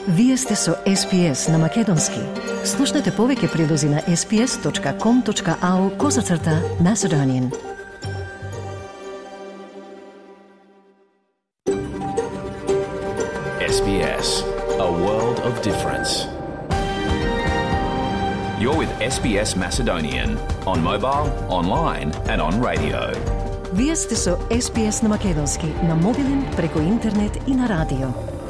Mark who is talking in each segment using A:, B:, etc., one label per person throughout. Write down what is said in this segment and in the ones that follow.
A: Вие сте со SPS на Македонски. Слушнете повеќе прилози на sps.com.au/Macedonian.
B: SBS, a world of difference. You're with SBS Macedonian on mobile, online and on radio.
A: Вие сте со SPS на Македонски на мобилен, преку интернет и на радио.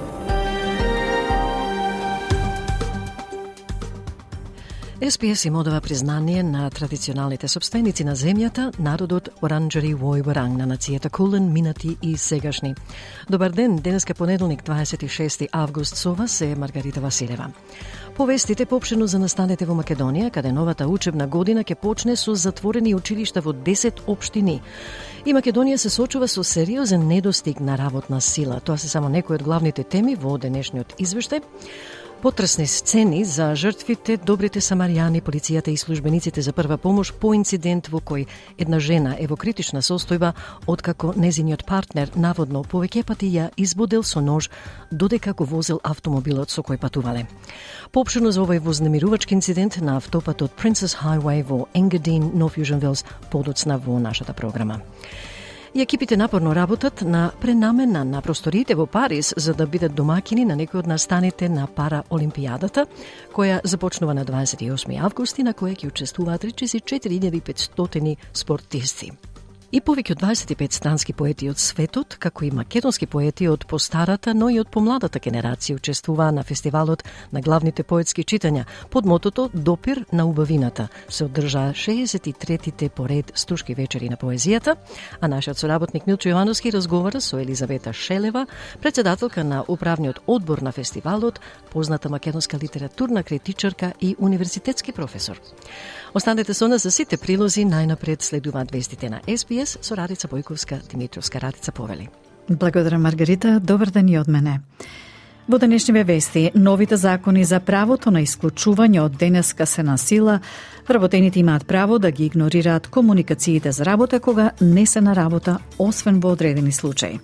A: SPS им одава признание на традиционалните собственици на земјата, народот Оранџери Војворанг на нацијата Кулен, минати и сегашни. Добар ден, денеска понеделник, 26 август, со вас е Маргарита Василева. Повестите поопштено за настанете во Македонија, каде новата учебна година ќе почне со затворени училишта во 10 општини. И Македонија се сочува со сериозен недостиг на работна сила. Тоа се само некои од главните теми во денешниот извештај. Потресни сцени за жртвите, добрите самаријани, полицијата и службениците за прва помош по инцидент во кој една жена е во критична состојба откако незиниот партнер наводно повеќе пати ја избодел со нож додека го возел автомобилот со кој патувале. Поопштено за овој вознемирувачки инцидент на автопатот Princess Highway во Engadine, North Fusion Wells, подоцна во нашата програма. И екипите напорно работат на пренамена на просториите во Париз за да бидат домакини на некои од настаните на Параолимпијадата, која започнува на 28 август и на која ќе учествуваат речиси 4500 спортисти. И повеќе од 25 странски поети од светот, како и македонски поети од постарата, но и од помладата генерација учествуваа на фестивалот на главните поетски читања под мотото Допир на убавината. Се одржаа 63-тите поред Стушки вечери на поезијата, а нашиот соработник Милчо Јовановски разговара со Елизавета Шелева, председателка на управниот одбор на фестивалот, позната македонска литературна критичарка и универзитетски професор. Останете со нас за сите прилози, најнапред следуваат вестите на SPS со Радица Бојковска-Димитровска. Радица повели.
C: Благодарам, Маргарита. Добар ден и од мене. Во денешниве вести, новите закони за правото на исклучување од денеска се на сила. Вработените имаат право да ги игнорираат комуникациите за работа кога не се на работа, освен во одредени случаи.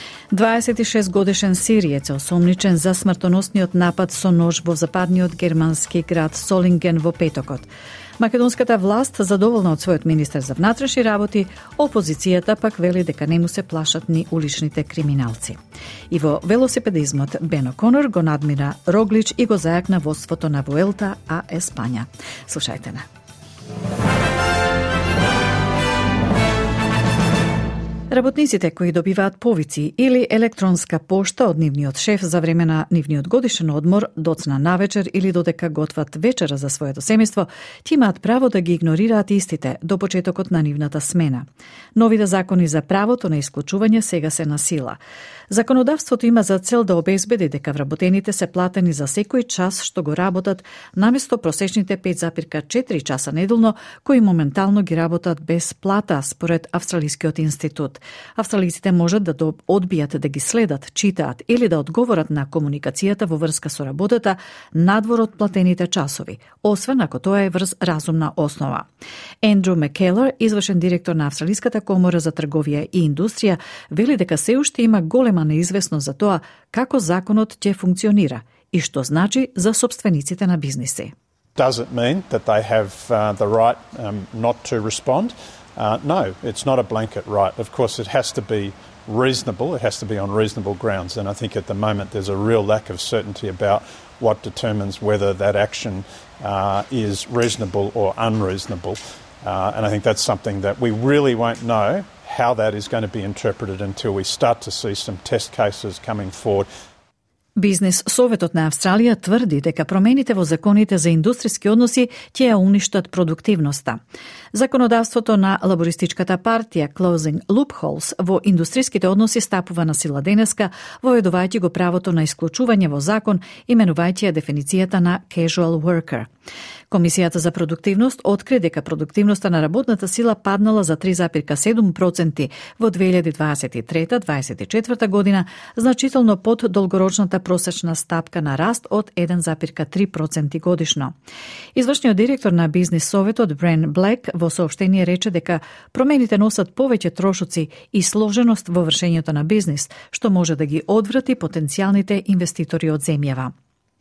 C: 26 годишен сириец е осомничен за смртоносниот напад со нож во западниот германски град Солинген во петокот. Македонската власт задоволна од својот министер за внатрешни работи, опозицијата пак вели дека не му се плашат ни уличните криминалци. И во велосипедизмот Бен О'Конор го надмира Роглич и го зајакна водството на Вуелта а Еспања. Слушајте на. Работниците кои добиваат повици или електронска пошта од нивниот шеф за време на нивниот годишен одмор, доцна навечер или додека готват вечера за своето семејство, ти имаат право да ги игнорираат истите до почетокот на нивната смена. Новите закони за правото на исклучување сега се на сила. Законодавството има за цел да обезбеди дека вработените се платени за секој час што го работат, наместо просечните 5,4 часа неделно, кои моментално ги работат без плата, според Австралискиот институт. Австралиците можат да одбијат да ги следат, читаат или да одговорат на комуникацијата во врска со работата надвор од платените часови, освен ако тоа е врз разумна основа. Ендрю Маккелър, извршен директор на Австралиската комора за трговија и индустрија, вели дека се уште има голема неизвестност за тоа како законот ќе функционира и што значи за собствениците на бизниси.
D: Does it mean that they have the right not to respond? No, it's not a blanket right. Of course, it has to be reasonable. It has to be on reasonable grounds. And I think at the moment there's a real lack of certainty about what determines whether that action is reasonable or unreasonable. And I think that's something that we really won't know how that is going to be interpreted until we start to see some test cases coming forward.
C: Бизнис Советот на Австралија тврди дека промените во законите за индустријски односи ќе ја уништат продуктивноста. Законодавството на лабористичката партија Closing Loopholes во индустријските односи стапува на сила денеска, воведувајќи го правото на исклучување во закон, именувајќи ја дефиницијата на casual worker. Комисијата за продуктивност откри дека продуктивноста на работната сила паднала за 3,7% во 2023-2024 година, значително под долгорочната просечна стапка на раст од 1,3% годишно. Извршниот директор на Бизнис Советот Брен Блек во соопштение рече дека промените носат повеќе трошоци и сложеност во вршењето на бизнис, што може да ги одврати потенцијалните инвеститори од земјава.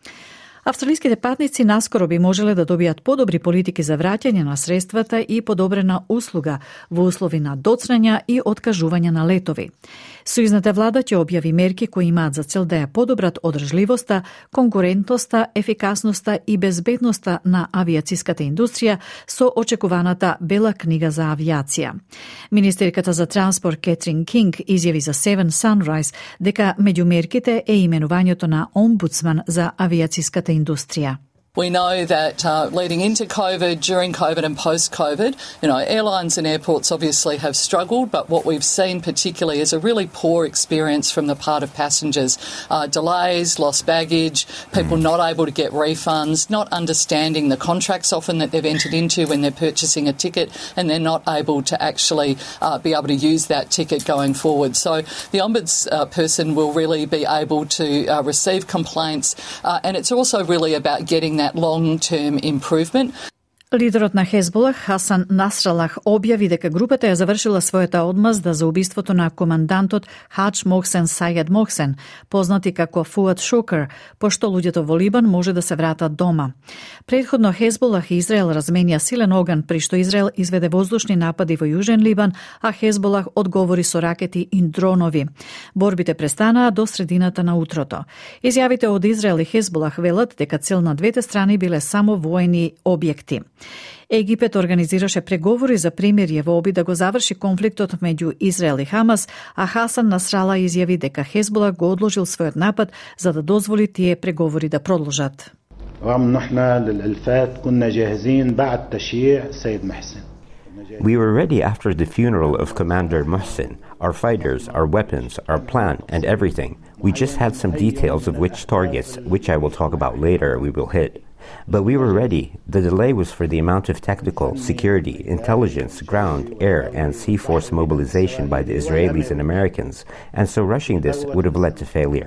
C: Австралиските патници наскоро би можеле да добијат подобри политики за враќање на средствата и подобрена услуга во услови на доцнања и откажување на летови. Сојузната влада ќе објави мерки кои имаат за цел да ја подобрат одржливоста, конкурентноста, ефикасноста и безбедноста на авијациската индустрија со очекуваната бела книга за авијација. Министерката за транспорт Кетрин Кинг изјави за Seven Sunrise дека меѓу мерките е именувањето на омбудсман за авијациската индустрија.
E: We know that leading into COVID, during COVID and post-COVID, airlines and airports obviously have struggled, but what we've seen particularly is a really poor experience from the part of passengers. Delays, lost baggage, people not able to get refunds, not understanding the contracts often that they've entered into when they're purchasing a ticket, and they're not able to actually be able to use that ticket going forward. So the ombudsperson will really be able to receive complaints, and it's also really about getting that long-term improvement.
C: Лидерот на Хезболах, Хасан Насралах, објави дека групата ја завршила својата одмазда за убиството на командантот Хадж Мохсен Сајед Мохсен, познати како Фуад Шукер, пошто луѓето во Либан може да се вратат дома. Претходно Хезболах и Израел разменија силен оган, при што Израел изведе воздушни напади во Јужен Либан, а Хезболах одговори со ракети и дронови. Борбите престанаа до средината на утрото. Изјавите од Израел и Хезболах велат дека цел на двете страни биле само воени објекти. Египет организираше преговори за примирје во обид да го заврши конфликтот меѓу Израел и Хамас, а Хасан Насрала изјави дека Хезбола го одложил својот напад за да дозволи тие преговори да продолжат.
F: We were ready after the funeral of Commander Mohsen. Our fighters, our weapons, our plan, and everything. We just had some details of which targets, which I will talk about later, we will hit. But we were ready. The delay was for the amount of technical, security, intelligence, ground, air, and sea force mobilization by the Israelis and Americans, and so rushing this would have led to failure.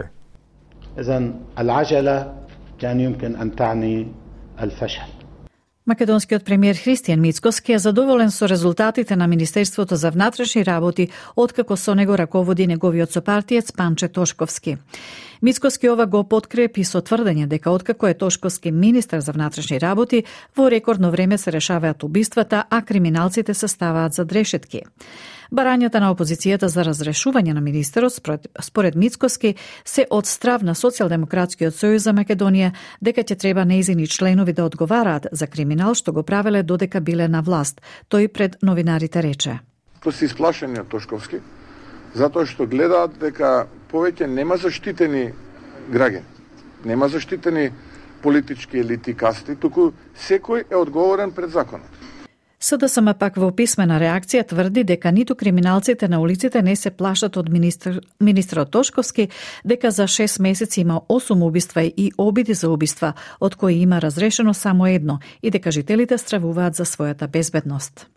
C: Македонскиот премиер Христијан Мицкоски е задоволен со резултатите на Министерството за внатрешни работи, откако со него раководи неговиот сопартиец Панче Тошковски. Мицкоски ова го подкрепи со тврдење дека откако е Тошковски министар за внатрешни работи, во рекордно време се решаваат убиствата, а криминалците се ставаат за решетки. Барањата на опозицијата за разрешување на министерот според Мицкоски се од страв на Социјалдемократскиот сојуз за Македонија дека ќе треба нејзини членови да одговараат за криминал што го правеле додека биле на власт. Тој пред новинарите рече:
G: Тоа се исплашени од Тошковски, затоа што гледаат дека повеќе нема заштитени граѓани, нема заштитени политички елити, касти, туку секој е одговорен пред законот.
C: СДСМ пак во писмена реакција тврди дека ниту криминалците на улиците не се плашат од министерот Тошковски, дека за 6 месеци има 8 убиства и обиди за убиства, од кои има разрешено само едно, и дека жителите стравуваат за својата безбедност.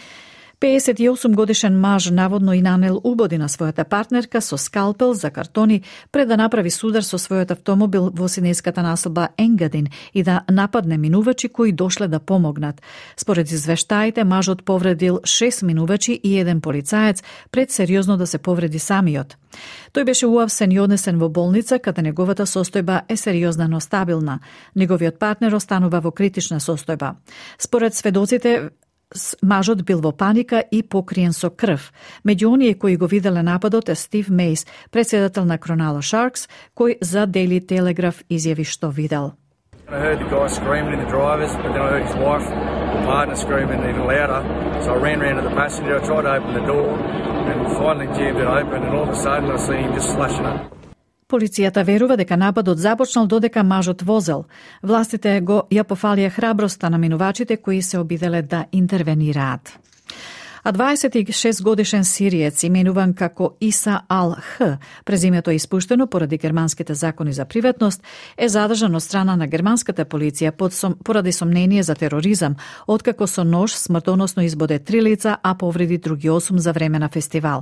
C: 58 годишен маж наводно и нанел убоди на својата партнерка со скалпел за картони пред да направи судар со својот автомобил во синеската населба Енгадин и да нападне минувачи кои дошле да помогнат. Според извештаите, мажот повредил 6 минувачи и 1 полицаец пред сериозно да се повреди самиот. Тој беше уапсен и однесен во болница, каде неговата состојба е сериозна, но стабилна. Неговиот партнер останува во критична состојба. Според сведоците, мажот бил во паника и покриен со крв. Меѓу оние кои го виделе нападот е Стив Мейс, председател на Cronulla Sharks, кој за Daily Telegraph изјави што видел.
H: I heard the guy screaming in the drivers, but then I heard his wife, the partner, screaming even louder. So I ran round to the passenger, I tried to open the door, and finally jammed it open, and all of a sudden I see him just slashing it.
C: Полицијата верува дека нападот започнал додека мажот возел. Властите ја пофалија храброста на минувачите кои се обиделе да интервенираат. А 26 годишен сириец, именуван како Иса Ал-Х, презимето е испуштено поради германските закони за приватност, е задржан од страна на германската полиција поради сомнение за тероризам, откако со нож смртоносно избоде 3 лица, а повреди други 8 за време на фестивал.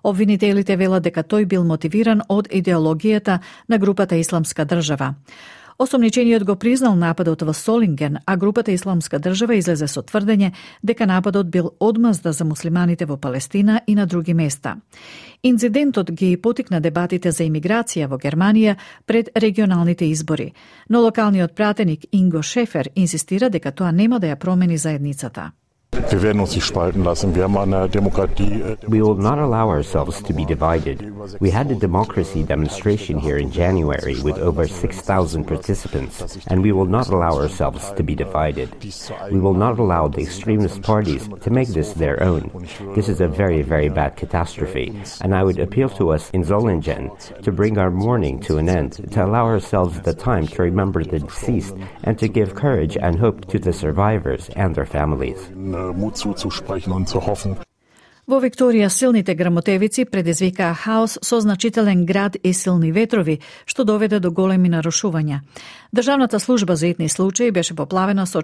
C: Обвинителите велат дека тој бил мотивиран од идеологијата на групата Исламска држава. Осомничениот го признал нападот во Солинген, а групата Исламска држава излезе со тврдење дека нападот бил одмазда за муслиманите во Палестина и на други места. Инцидентот ги потикна дебатите за имиграција во Германија пред регионалните избори, но локалниот пратеник Инго Шефер инсистира дека тоа нема да ја промени заедницата.
I: Wir werden uns nicht spalten lassen. Wir haben eine Demokratie.
F: We will not allow ourselves to be divided. We had a democracy demonstration here in January with over 6,000 participants, and we will not allow ourselves to be divided. We will not allow the extremist parties to make this their own. This is a very, very bad catastrophe, and I would appeal to us in Solingen to bring our mourning to an end, to allow ourselves the time to remember the deceased, and to give courage and hope to the survivors and their families.
I: Mut zuzusprechen und zu hoffen.
C: Во Викторија силните грамотевици предизвикаа хаос со значителен град и силни ветрови, што доведе до големи нарушувања. Државната служба за итни случаи беше поплавена со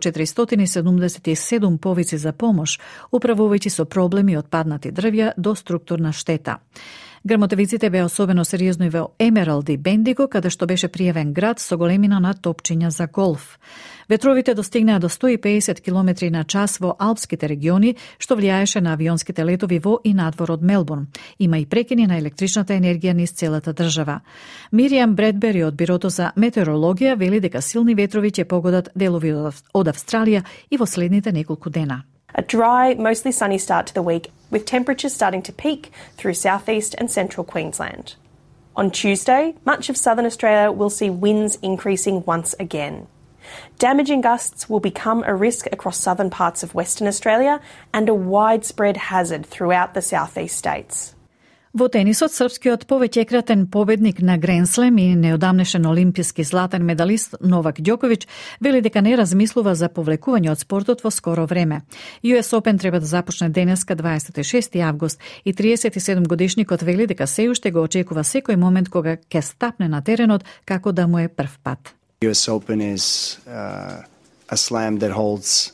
C: 477 повици за помош, управувајќи со проблеми од паднати дрвја до структурна штета. Грамотевиците беа особено сериозни во Емералд и Бендиго, каде што беше пријавен град со големина на топчиња за голф. Ветровите достигнаа до 150 км на час во алпските региони, што влијаеше на авионските летови во и надвор од Мелбурн. Има и прекини на електричната енергија низ целата држава. Миријам Бредбери од Бирото за метеорологија вели дека силни ветрови ќе погодат делови од Австралија и во следните неколку дена.
J: A dry, mostly sunny start to the week, with temperatures starting to peak through southeast and central Queensland. On Tuesday, much of southern Australia will see winds increasing once again. Damaging gusts will become a risk across southern parts of Western Australia and a widespread hazard throughout the southeast states.
C: Во тенисот, српскиот повеќекратен победник на Гренслем и неодамнешен олимписки златен медалист Новак Ѓоковиќ вели дека не размислува за повлекување од спортот во скоро време. US Open треба да започне денеска 26 август и 37-годишникот вели дека се уште го очекува секој момент кога ќе стапне на теренот како да му е прв пат.
K: US Open is a slam that holds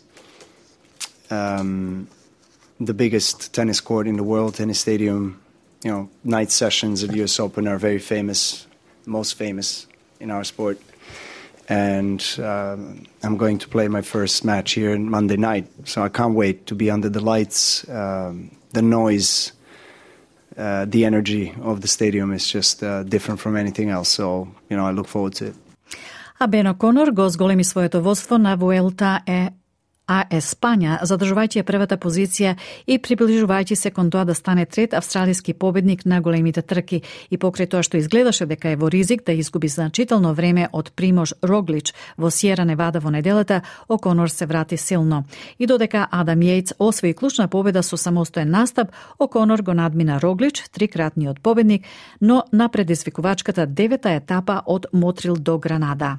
K: the biggest tennis court in the world, tennis stadium. You know, night sessions at US Open are very famous, most famous in our sport. And I'm going to play my first match here on Monday night, so I can't wait to be under the lights. The noise, the energy of the stadium is just different from anything else, so, you know, I look forward to it.
C: А Бен О'Конор го зголеми своето водство на Вуелта а Еспања, задржувајќи ја првата позиција и приближувајќи се кон тоа да стане трет австралиски победник на големите трки. И покрај тоа што изгледаше дека е во ризик да изгуби значително време од Примош Роглич во Сиера Невада во неделата, О'Конор се врати силно. И додека Адам Јејц освои клучна победа со самостоен настап, О'Конор го надмина Роглич, трикратниот победник, но на предизвикувачката 9-та етапа од Мотрил до Гранада.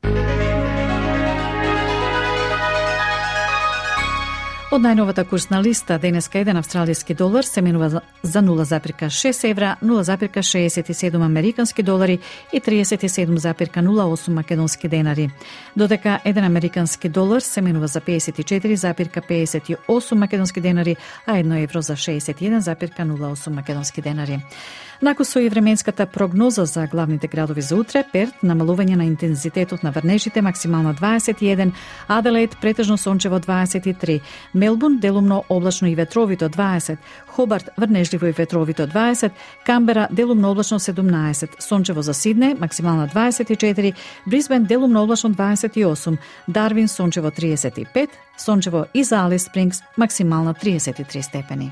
C: Од најновата курсна листа, денеска 1 австралиски долар се менува за 0,6 евра, 0,67 американски долари и 37,08 македонски денари. Додека 1 американски долар се менува за 54,58 македонски денари, а 1 евро за 61,08 македонски денари. Наку со и временската прогноза за главните градови за утре: Перт намалување на интензитетот на врнежите, максимална 21, Аделаид претежно сончево 23, Мелбурн делумно облачно и ветровито 20, Хобарт врнежливо и ветровито 20, Камбера делумно облачно 17, сончево за Сидне, максимална 24, Брисбен делумно облачно 28, Дарвин сончево 35, сончево и за Алис Спрингс, максимална 33 степени.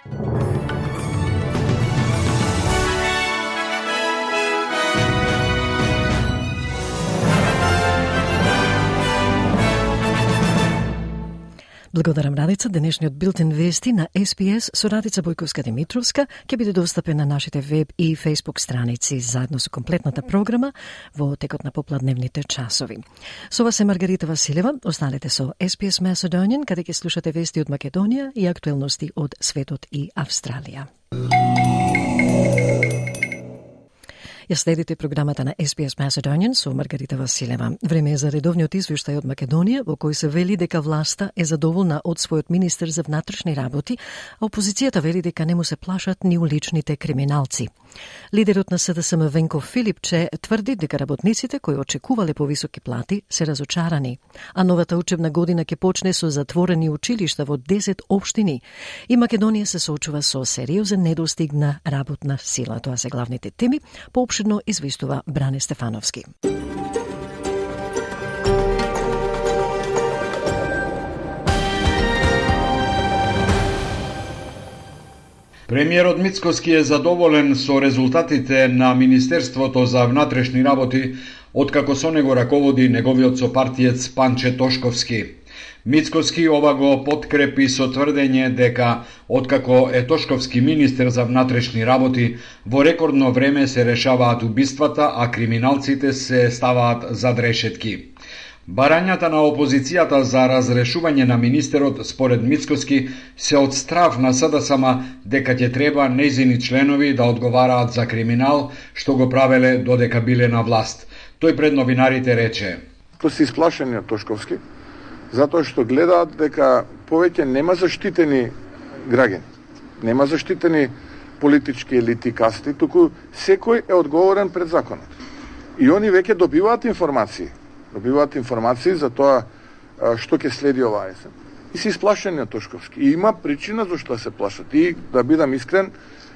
A: Благодарам, Радица. Денешниот билтен вести на СПС со Радица Бојковска-Димитровска ќе биде достапен на нашите веб и фейсбук страници заедно со комплетната програма во текот на попладневните часови. Со вас е Маргарита Василева. Останете со СПС Macedonian, каде ќе слушате вести од Македонија и актуелности од светот и Австралија. Ја следите програмата на SBS Macedonian со Маргарита Василева. Време е за редовниот извештај од Македонија, во кој се вели дека власта е задоволна од својот министер за внатрешни работи, а опозицијата вели дека не му се плашат ни уличните криминалци. Лидерот на СДСМ Венко Филипче тврди дека работниците кои очекувале повисоки плати се разочарани, а новата учебна година ќе почне со затворени училишта во 10 општини и Македонија се соочува со сериозен недостиг на работна сила. Тоа се главните теми, поопширно известува Бране Стефановски.
L: Премиерот Мицкоски е задоволен со резултатите на Министерството за внатрешни работи, откако со него раководи неговиот сопартиец Панче Тошковски. Мицкоски ова го подкрепи со тврдење дека, откако е Тошковски министер за внатрешни работи, во рекордно време се решаваат убиствата, а криминалците се ставаат зад решетки. Барањата на опозицијата за разрешување на министерот, според Мицкоски, се од страв на СДСМ дека ќе треба нејзини членови да одговараат за криминал, што го правеле додека биле на власт. Тој пред новинарите рече:
G: "Тоа се исплашени од Тошковски, затоа што гледаат дека повеќе нема заштитени граѓани, нема заштитени политички елити, касти, туку секој е одговорен пред законот. И они веќе добиваат информации за тоа што ќе следи оваа есен. И се исплашени од Тошковски. И има причина зашто се плашат. И да бидам искрен,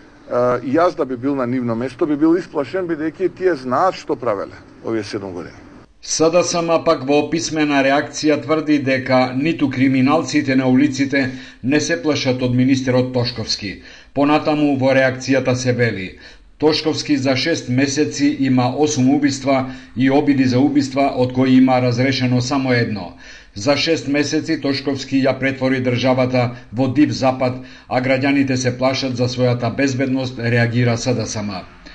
G: и јас да би бил на нивно место, би бил исплашен, бидејќи тие знаат што правеле овие 7 години.
L: СДСМ пак во писмена реакција тврди дека ниту криминалците на улиците не се плашат од министерот Тошковски. Понатаму во реакцијата се вели: Тошковски за 6 месеци има 8 убиства и обиди за убиства, од кои има разрешено само едно. За 6 месеци Тошковски ја претвори државата во див запад, а граѓаните се плашат за својата безбедност, реагира СДСМ.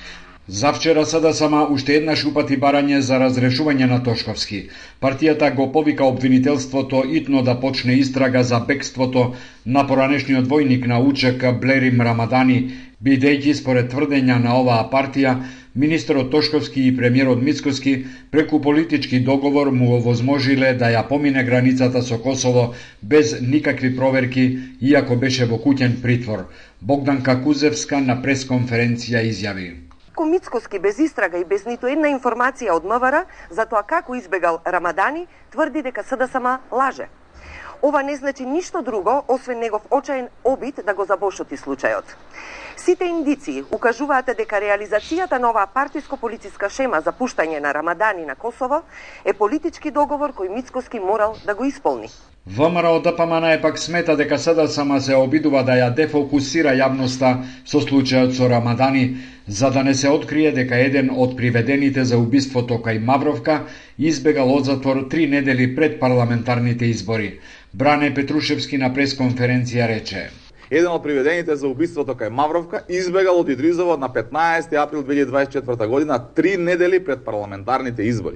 L: Завчера СДСМ уште еднаш упати барање за разрешување на Тошковски. Партијата го повика обвинителството итно да почне истрага за бегството на поранешниот војник на УЧК Блерим Рамадани, бидејќи според тврдења на оваа партија, министерот Тошковски и премиерот Мицкоски преку политички договор му овозможиле да ја помине границата со Косово без никакви проверки, иако беше во куќен притвор. Богданка Кузевска на пресконференција изјави:
M: Мицкоски без истрага и без ниту една информација од МВР за тоа како избегал Рамадани, тврди дека СДСМ лаже. Ова не значи ништо друго, освен негов очаен обид да го забошоти случајот. Сите индиции укажуваат дека реализацијата на оваа партиско-полициска шема за пуштање на Рамадани на Косово е политички договор кој Мицкоски морал да го исполни.
L: ВМРО ДПМН пак смета дека СДСМ се обидува да ја дефокусира јавноста со случајот со Рамадани, за да не се открие дека еден од приведените за убиството кај Мавровка избегал од затвор 3 недели пред парламентарните избори. Бране Петрушевски на пресконференција рече:
N: Еден од приведените за убиството кај Мавровка избегал од Идризово на 15 април 2024 година 3 недели пред парламентарните избори.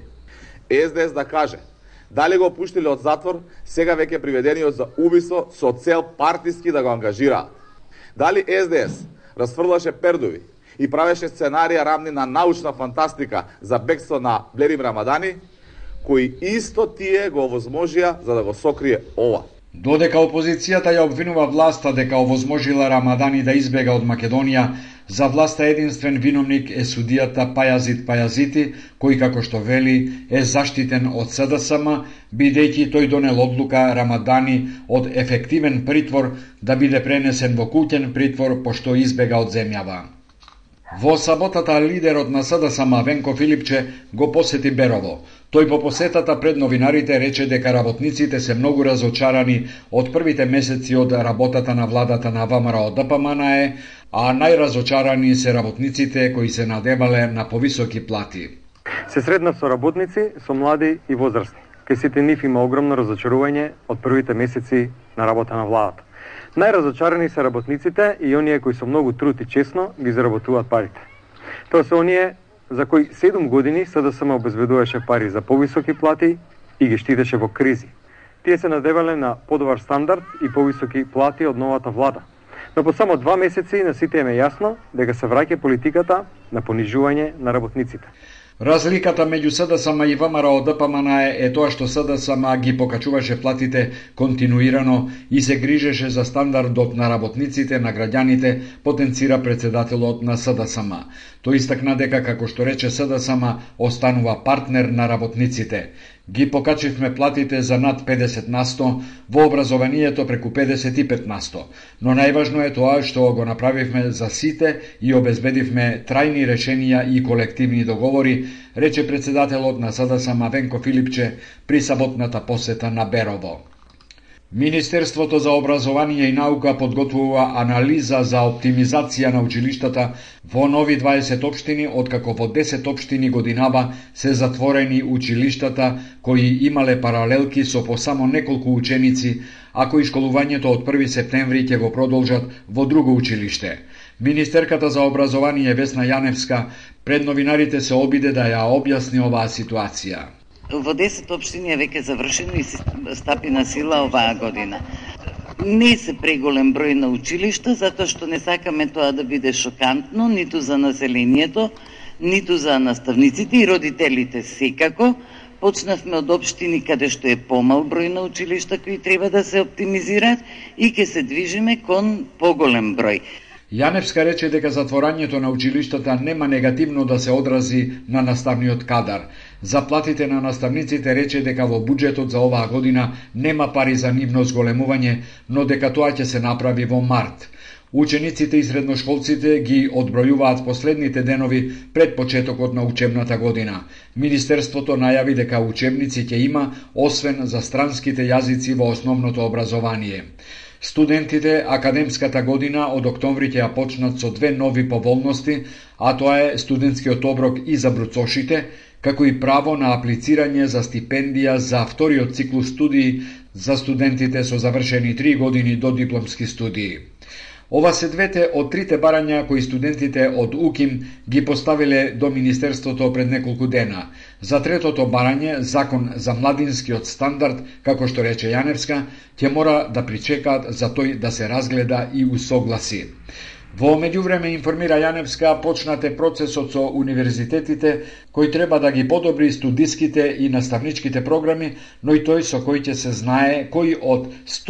N: СДС да каже дали го пуштиле од затвор сега веќе приведениот за убиство со цел партиски да го ангажираат. Дали СДС расфрлаше пердови и правеше сценарија рамни на научна фантастика за бегство на Блерим Рамадани, кои исто тие го овозможија за да го сокрие ова.
L: Додека опозицијата ја обвинува власта дека овозможила Рамадани да избега од Македонија, за власта единствен виновник е судијата Пајазит Пајазити, кој, како што вели, е заштитен од СДСМ, бидејќи тој донел одлука Рамадани од ефективен притвор да биде пренесен во куќен притвор пошто избега од земјава. Во саботата лидерот на СДСМ Венко Филипче го посети Берово. Тој по посетата пред новинарите рече дека работниците се многу разочарани од првите месеци од работата на владата на ВМРО ДПМН, а најразочарани се работниците кои се надевале на повисоки плати.
O: Се сретнав со работници, со млади и возрастни. Кај сите нив има огромно разочарување од првите месеци на работа на владата. Најразочарани се работниците и оние кои со многу труд и честно ги заработуваат парите. Тоа се оние за кои 7 години СДСМ обезбедуваше пари за повисоки плати и ги штитеше во кризи. Тие се надевале на подобар стандард и повисоки плати од новата влада. Но по само 2 месеци на сите им е јасно дека се враќа политиката на понижување на работниците.
L: Разликата меѓу СДСМ и ВМРО ДПМН е тоа што СДСМ ги покачуваше платите континуирано и се грижеше за стандардот на работниците, на граѓаните, потенцира председателот на СДСМ. Тој истакна дека, како што рече СДСМ, останува партнер на работниците. Ги покачивме платите за над 50%, во образованието преку 55%. Но најважно е тоа што го направивме за сите и обезбедивме трајни решенија и колективни договори, рече председателот на СДСМ Венко Филипче при саботната посета на Берово. Министерството за образование и наука подготвува анализа за оптимизација на училиштата во нови 20 општини, откако во 10 општини годинава се затворени училиштата кои имале паралелки со по само неколку ученици, а кои школувањето од 1 септември ќе го продолжат во друго училиште. Министерката за образование Весна Јаневска пред новинарите се обиде да ја објасни оваа ситуација.
P: Во 10 општини е веќе завршено и се стапи на сила оваа година. Не се преголем број на училишта, затоа што не сакаме тоа да биде шокантно, ниту за населението, ниту за наставниците и родителите секако. Почнавме од општини каде што е помал број на училишта кои треба да се оптимизираат и ќе се движиме кон поголем број.
L: Јаневска рече дека затворањето на училиштата нема негативно да се одрази на наставниот кадар. За платите на наставниците рече дека во буџетот за оваа година нема пари за нивно зголемување, но дека тоа ќе се направи во март. Учениците и средношколците ги одбројуваат последните денови пред почетокот на учебната година. Министерството најави дека учебници ќе има, освен за странските јазици во основното образование. Студентите академската година од октомври ќе ја почнат со 2 нови поволности, а тоа е студентскиот оброк и за бруцошите, како и право на аплицирање за стипендија за вториот циклус студии за студентите со завршени 3 години до дипломски студии. Ова се двете од трите барања кои студентите од УКИМ ги поставиле до Министерството пред неколку дена. За третото барање, закон за младинскиот стандард, како што рече Јаневска, ќе мора да причекаат за тој да се разгледа и усогласи. Во меѓувреме, информира Јаневска, почнат е процесот со универзитетите, кој треба да ги подобри студиските и наставничките програми, но и тој со кој ќе се знае кои од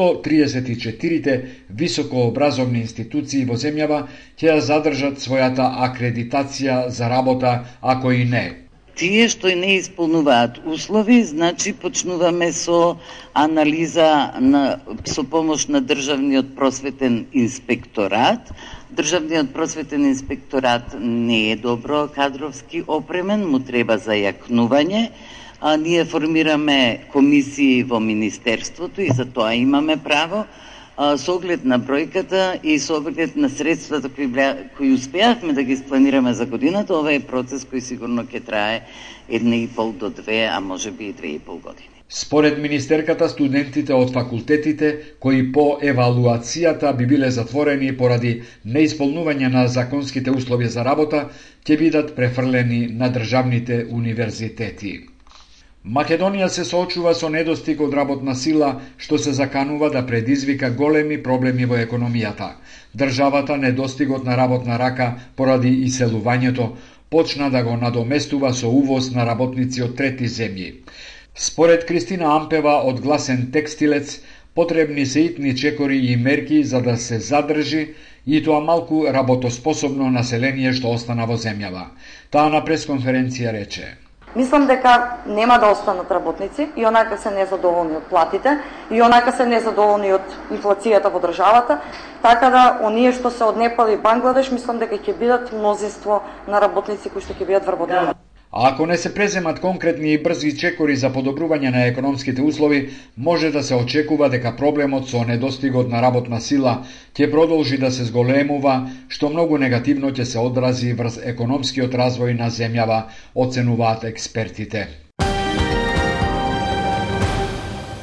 L: 134 високообразовни институции во земјава ќе ја задржат својата акредитација за работа, а кои не.
P: Тие што не исполнуваат услови, значи почнуваме со анализа со помош на Државниот просветен инспекторат. Државниот просветен инспекторат не е добро кадровски опремен, му треба зајакнување. Ние формираме комисии во Министерството и за тоа имаме право. Со оглед на бројката и со оглед на средствата кои успеавме да ги спланираме за годината, ова е процес кој сигурно ќе трае 1,5 до 2, а може би и 2,5 години.
L: Според министерката, студентите од факултетите кои по евалуацијата би биле затворени поради неисполнување на законските услови за работа, ќе бидат префрлени на државните универзитети. Македонија се соочува со недостиг од работна сила, што се заканува да предизвика големи проблеми во економијата. Државата недостигот на работна рака поради иселувањето почна да го надоместува со увоз на работници од трети земји. Според Кристина Ампева од Гласен текстилец, потребни се итни чекори и мерки за да се задржи и тоа малку работоспособно население што остана во земјава. Таа на пресконференција рече:
Q: Мислам дека нема да останат работници и онака се незадоволни од платите и онака се незадоволни од инфлацијата во државата, така да оние што се од Непал и Бангладеш, мислам дека ќе бидат мнозинство на работници кои што ќе бидат вработени.
L: А ако не се преземат конкретни и брзи чекори за подобрување на економските услови, може да се очекува дека проблемот со недостигот на работна сила ќе продолжи да се зголемува, што многу негативно ќе се одрази врз економскиот развој на земјава, оценуваат експертите.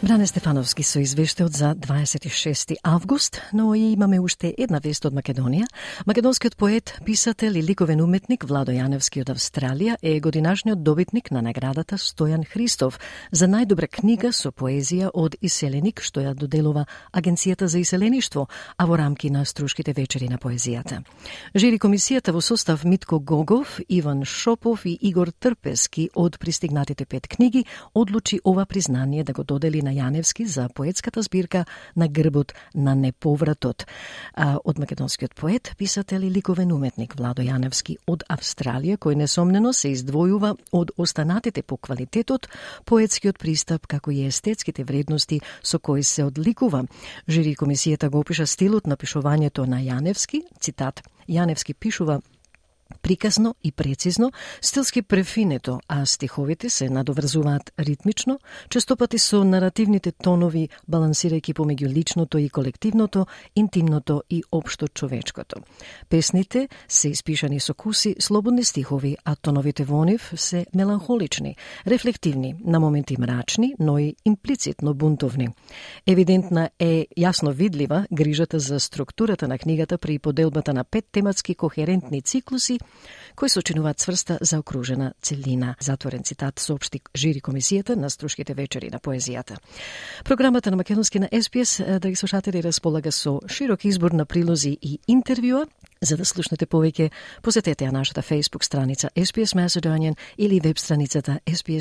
A: Бране Стефановски со извештаот за 26 август, но и имаме уште една вест од Македонија. Македонскиот поет, писател и ликовен уметник Владо Јаневски од Австралија е годинашниот добитник на наградата Стојан Христов за најдобра книга со поезија од иселеник, што ја доделува Агенцијата за иселеништво, а во рамки на Струшките вечери на поезијата. Жири комисијата во состав Митко Гогов, Иван Шопов и Игор Трпески од пристигнатите 5 книги одлучи ова признание да го додели на Јаневски за поетската збирка На грбот на неповратот. Од македонскиот поет, писател и ликовен уметник Владо Јаневски од Австралија, кој несомнено се издвојува од останатите по квалитетот, поетскиот пристап, како и естетските вредности со кои се одликува. Жири комисијата го опиша стилот на пишувањето на Јаневски, цитат: Јаневски пишува приказно и прецизно, стилски префинето, а стиховите се надоврзуваат ритмично, честопати со наративните тонови, балансирајќи помеѓу личното и колективното, интимното и општо човечкото. Песните се испишани со куси, слободни стихови, а тоновите во нив се меланхолични, рефлективни, на моменти мрачни, но и имплицитно бунтовни. Евидентна е јасно видлива грижата за структурата на книгата при поделбата на 5 тематски кохерентни циклуси кои сочинуваат цврста заокружена целина. Затворен цитат соопшти жири комисијата на Струшките вечери на поезијата. Програмата на македонски на СПС, драги слушатели, располага со широк избор на прилози и интервјуа. За да слушнете повеќе, посетете ја нашата Facebook страница SPS Macedonian или веб страницата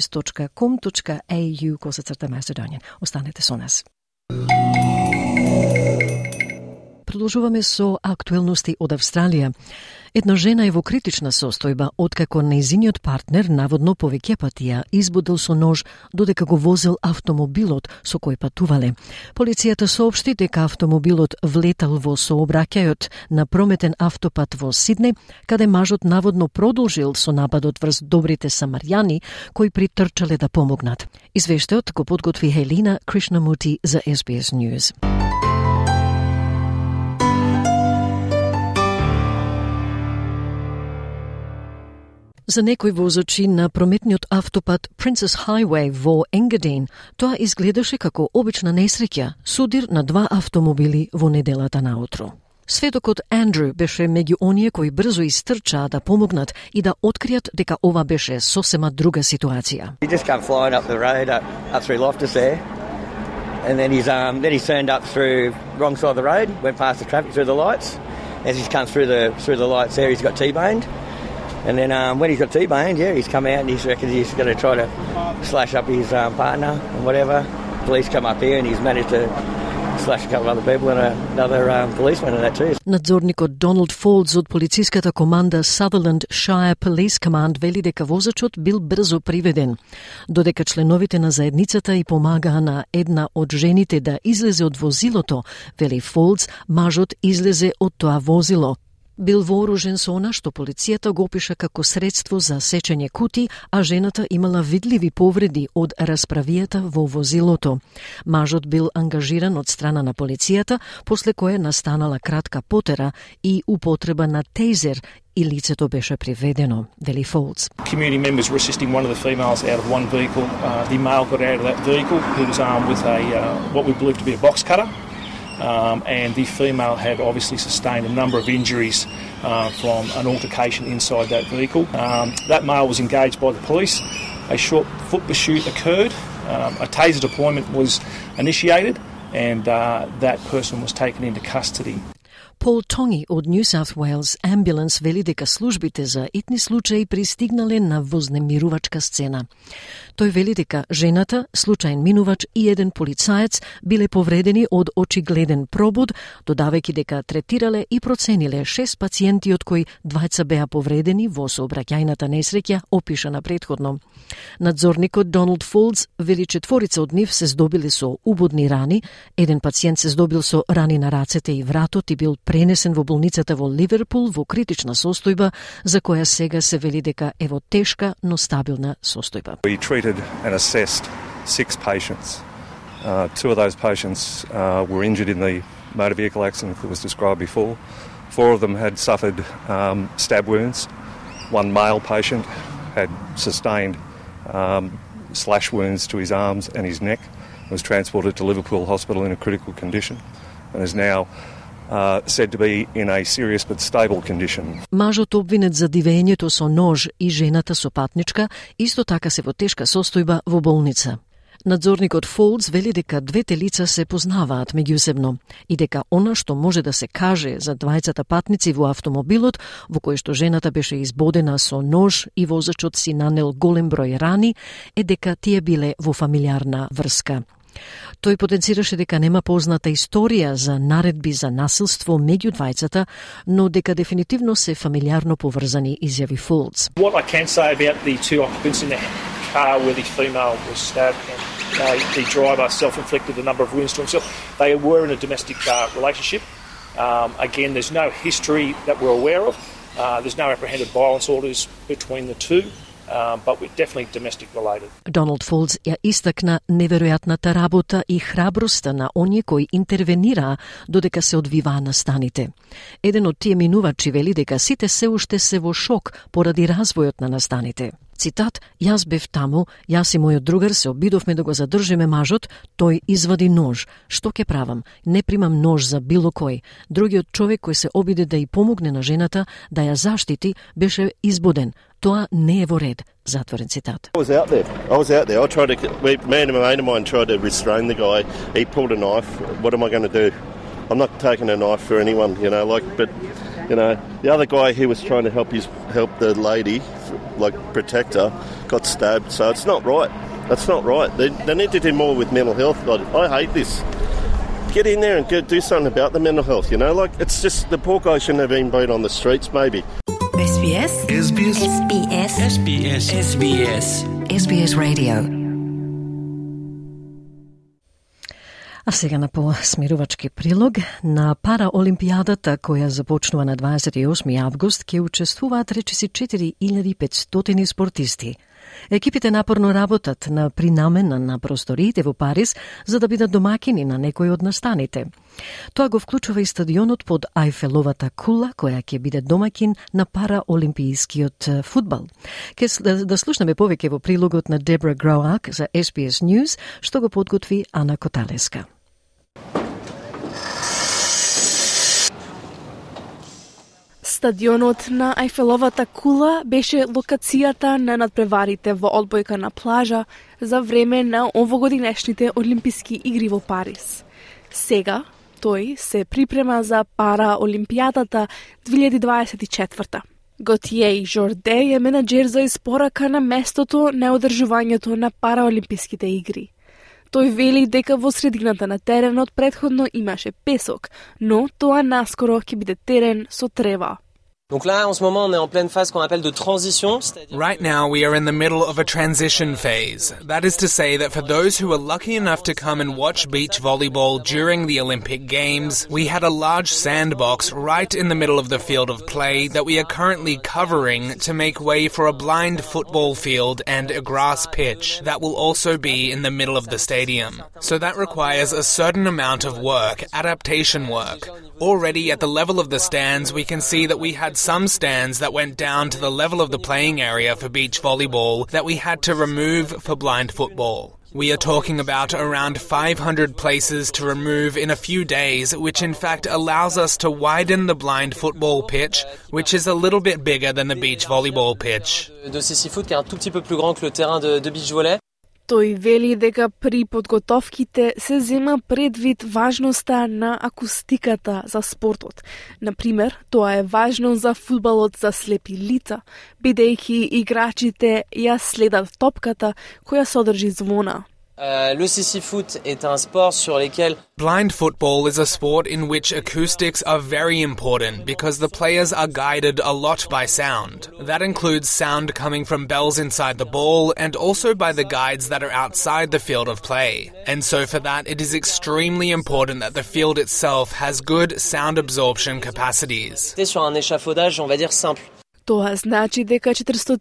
A: sps.com.au/Macedonian. Останете со нас. Продолжуваме со актуелности од Австралија. Една жена е во критична состојба откако нејзиниот партнер наводно повеќе пати ја избудил со нож додека го возел автомобилот со кој патувале. Полицијата соопшти дека автомобилот влетал во сообраќајот на прометен автопат во Сиднеј, каде мажот наводно продолжил со нападот врз добрите самарјани кои притрчале да помогнат. Извештаот го подготви Хелина Кришнамути за SBS News. За некој возачи на прометниот автопат Princess Highway во Engadine, тоа изгледаше како обична несреќа, судир на 2 автомобили во неделата наутро. Сведокот Андрю беше меѓу оние кои брзо истрчаа да помогнат и да откријат дека ова беше сосема друга ситуација.
R: He just came flying up the road up through Loftus there, and then he's turned up through wrong side of the road, went past the traffic through the lights. As he's come through the lights there, he's got T-boned. And then when he's got T-boned, he's come out and he's reckoned he's going to try to slash up his partner and whatever. Police come up here and he's managed to slash a couple of other people and another policeman and that too.
A: Надзорникот Доналд Фолдс од полициската команда Sutherland Shire Police Command вели дека возачот бил брзо приведен. Додека членовите на заедницата и помагаа на една од жените да излезе од возилото, вели Фолдс, мажот излезе од тоа возило. Бил вооружен со она што полицијата го опиша како средство за сечење кути, а жената имала видливи повреди од расправијата во возилото. Мажот бил ангажиран од страна на полицијата, после кое настанала кратка потера и употреба на тейзер и лицето беше приведено, вели Фолдс.
S: Community members were assisting one of the females out of one vehicle. The male got out of that vehicle. He was armed with what we believe to be a box cutter. And the female had obviously sustained a number of injuries from an altercation inside that vehicle. That male was engaged by the police. A short foot pursuit occurred. A taser deployment was initiated, and that person was taken into custody.
A: Пол Тонги од New South Wales Ambulance вели дека службите за итни случаи пристигнале на вознемирувачка сцена. Тој вели дека жената, случаен минувач и еден полицаец биле повредени од очигледен пробод, додавајќи дека третирале и процениле 6 пациенти од кои 2 беа повредени во сообраќајната несреќа опишана претходно. Надзорникот Доналд Фолдс вели 4 од нив се здобиле со убодни рани, еден пациент се здобил со рани на рацете и вратот и бил пренесен во болницата во Ливерпул во критична состојба, за која сега се вели дека е во тешка, но стабилна состојба.
T: We treated and assessed 6 patients. 2 of those patients were injured in the motor vehicle accident that was described before. 4 of them had suffered stab wounds. 1 male patient had sustained slash wounds to his arms and his neck. was transported to Liverpool Hospital in a critical condition and is now said to be in a serious but stable condition.
A: Мажот обвинет за дивењето со нож и жената со патничка исто така се во тешка состојба во болница. Надзорникот Фолдс вели дека двете лица се познаваат меѓусебно и дека она што може да се каже за двајцата патници во автомобилот во кој што жената беше избодена со нож и возачот си нанел голем број рани е дека тие биле во фамилиарна врска. Тој потенцираше дека нема позната историја за наредби за насилство меѓу двајцата, но дека дефинитивно се фамилиарно поврзани, изјави Фолдс.
S: What I can say about the two occupants in the car where the female was stabbed and the driver self-inflicted a number of wounds to himself. They were in a domestic relationship. Again, there's no history that we're aware of. There's no apprehended violence orders between the two. But we're definitely domestic related.
A: Доналд Фолдс ја истакна неверојатната работа и храброста на оние кои интервенираа додека се одвиваа настаните. Еден од тие минувачи вели дека сите се уште се во шок поради развојот на настаните. Цитат: "Јас бев таму, јас и мојот другар се обидовме да го задржиме мажот, тој извади нож. Што ќе правам? Не примам нож за било кој. Другиот човек кој се обиде да ја помогне на жената, да ја заштити, беше избоден. Тоа не е во ред." Затворен цитат.
U: I was out there. I tried to, me and a mate of mine tried to restrain the guy. He pulled a knife. What am I going to do? I'm not taking a knife for anyone, but the other guy, he was trying to help the lady, protect her, got stabbed. So it's not right. That's not right. They need to do more with mental health. I hate this. Get in there and do something about the mental health, it's just the poor guy shouldn't have been beat on the streets, maybe.
V: SBS SBS SBS SBS SBS SBS Radio.
A: А сега на по-смирувачки прилог. На Параолимпијадата, која започнува на 28 август, ќе учествуваат речиси 4500 спортисти. Екипите напорно работат на принамена на просториите во Париз за да бидат домакини на некој од настаните. Тоа го вклучува и стадионот под Ајфеловата кула, која ќе биде домакин на параолимпијскиот фудбал. Да слушнеме повеќе во прилогот на Дебра Гроак за SBS News, што го подготви Ана Коталеска.
W: Стадионот на Ајфеловата кула беше локацијата на надпреварите во одбојка на плажа за време на овогодинешните Олимписки игри во Париз. Сега тој се припрема за Параолимпијадата 2024. Готије Жорде е менаџер за испорака на местото на одржувањето на Параолимписките игри. Тој вели дека во средината на теренот претходно имаше песок, но тоа наскоро ќе биде терен со трева.
X: Donc là, en ce moment, on est en pleine phase qu'on appelle de transition.
Y: Right now, we are in the middle of a transition phase. That is to say that for those who were lucky enough to come and watch beach volleyball during the Olympic Games, we had a large sandbox right in the middle of the field of play that we are currently covering to make way for a blind football field and a grass pitch that will also be in the middle of the stadium. So that requires a certain amount of work, adaptation work. Already at the level of the stands, we can see that we had some stands that went down to the level of the playing area for beach volleyball that we had to remove for blind football. We are talking about around 500 places to remove in a few days, which in fact allows us to widen the blind football pitch, which is a little bit bigger than the beach volleyball pitch.
X: De Sissi-Foot, qui est un tout petit peu plus grand que le terrain de beach volley.
W: Тој вели дека при подготовките се зема предвид важноста на акустиката за спортот. Например, тоа е важно за фудбалот за слепи лица, бидејќи играчите ја следат топката која содржи звона.
X: Le Sissi-Foot est un sport sur lequel
Y: Blind football is a sport in which acoustics are very important because the players are guided a lot by sound. That includes sound coming from bells inside the ball and also by the guides that are outside the field of play. And so for that, it is extremely important that the field itself has good sound absorption capacities.
X: Sur un échafaudage, on va dire simple.
W: Тоа значи дека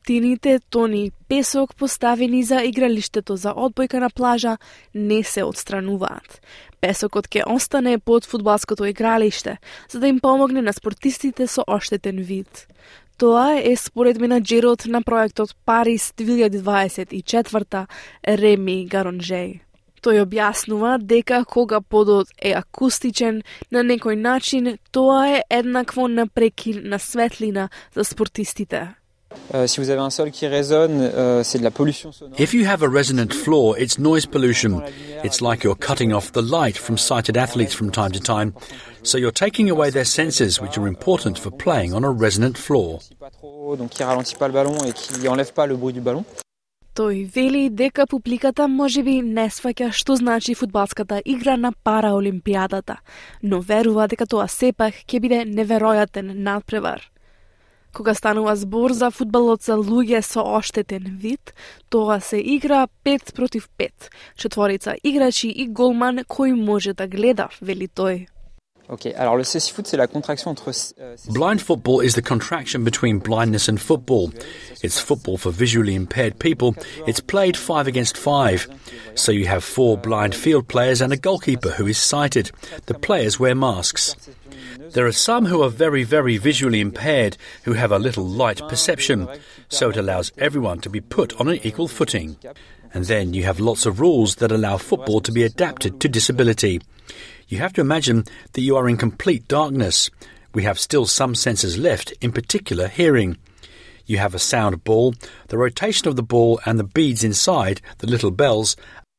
W: 400 тони песок поставени за игралиштето за одбојка на плажа не се отстрануваат. Песокот ќе остане под фудбалското игралиште, за да им помогне на спортистите со оштетен вид. Тоа е според менаџерот на проектот Париз 2024, Реми Гаронжеј. Тој објаснува дека кога подот е акустичен, на некој начин тоа е еднакво напреки на светлина за спортистите.
B: Si vous avez un sol qui résonne, c'est de la pollution sonore.
D: If you have a resonant floor, it's noise pollution. It's like you're cutting off the light from sighted athletes from time to time. So you're taking away their senses, which are important for playing on a resonant floor.
B: Donc qui ralentit pas le ballon et qui enlève pas le bruit du ballon.
W: Тој вели дека публиката можеби не сваќа што значи фудбалската игра на Параолимпијадата, но верува дека тоа сепак ќе биде неверојатен надпревар. Кога станува збор за фудбалот за луѓе со оштетен вид, тоа се игра 5 против 5. Четворица играчи и голман кој може да гледа, вели тој.
B: Okay, alors le cécifoot, c'est la contraction entre...
D: Blind football is the contraction between blindness and football. It's football for visually impaired people. It's played 5 against 5. So you have 4 blind field players and a goalkeeper who is sighted. The players wear masks. There are some who are very, very visually impaired who have a little light perception, so it allows everyone to be put on an equal footing. And then you have lots of rules that allow football to be adapted to disability. You have to imagine that you are in complete darkness. We have still some senses left, in particular hearing. You have a sound ball, the rotation of the ball and the beads inside, the little bells,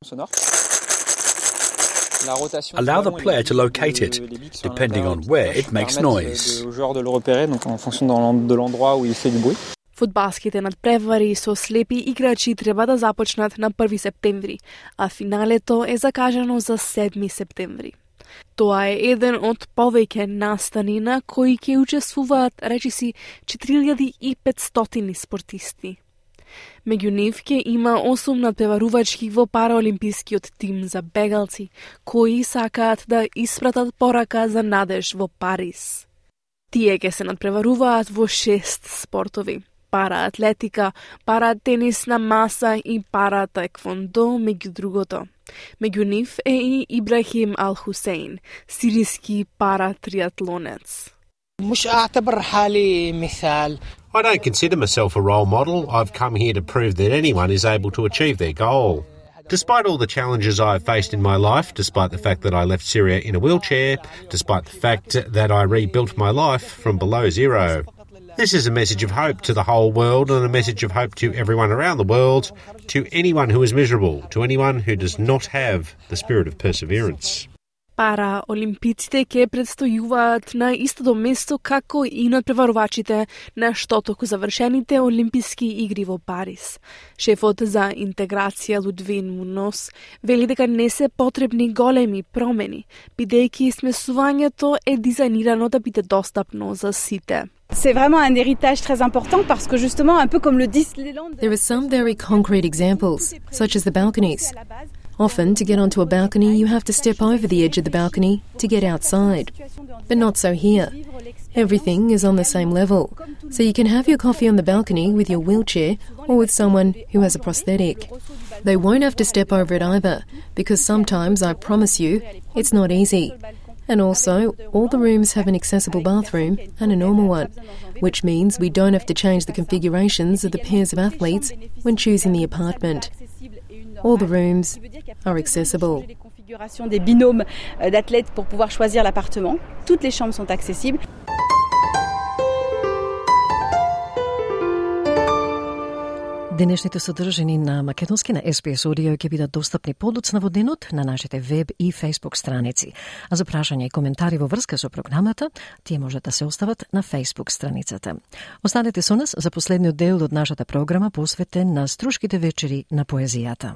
D: allow the player to locate it, depending on where it makes noise.
W: Фудбалските надпревари со слепи играчи треба да започнат на 1 септември, а финалето е закажано за 7 септември. Тоа е еден од повеќе настани на кои ќе учествуваат, речиси, 4500 спортисти. Меѓу нив ќе има 8 надпреварувачки во Параолимпискиот тим за бегалци, кои сакаат да испратат порака за надеж во Париз. Тие ќе се надпреваруваат во 6 спортови: параатлетика, паратенис на маса и паратаеквондо, меѓу другото. Меѓу нив е и Ибрахим Ал-Хусейн, сирийски паратриатлонец.
E: I don't consider myself a role model. I've come here to prove that anyone is able to achieve their goal. Despite all the challenges I've faced in my life, despite the fact that I left Syria in a wheelchair, despite the fact that I rebuilt my life from below zero. This is a message of hope to the whole world and a message of hope to everyone around the world, to anyone who is miserable, to anyone who does not have the spirit of perseverance.
W: Параолимпиците ќе предстојуваат на истото место како и надпреварувачите на штотоку завршените Олимписки игри во Париз. Шефот за интеграција Лудвин Мунос вели дека не се потребни големи промени, бидејќи смесувањето е дизајнирано да биде достапно за сите.
F: C'est vraiment un héritage très important parce que justement, un peu comme le Disneyland...
H: There are some very concrete examples, such as the balconies. Often, to get onto a balcony, you have to step over the edge of the balcony to get outside. But not so here. Everything is on the same level, so you can have your coffee on the balcony with your wheelchair or with someone who has a prosthetic. They won't have to step over it either, because sometimes, I promise you, it's not easy. And also, all the rooms have an accessible bathroom and a normal one, which means we don't have to change the configurations of the pairs of athletes when choosing the apartment. All the rooms are accessible.
F: Des binômes d'athlètes pour pouvoir choisir l'appartement. Toutes les chambres sont accessibles.
A: Денешните содржини на македонски на SBS Audio ќе бидат достапни подоцна во денот на нашите веб и Facebook страници. А за прашања и коментари во врска со програмата, тие можат да се остават на Facebook страницата. Останете со нас за последниот дел од нашата програма посветен на Струшките вечери на поезијата.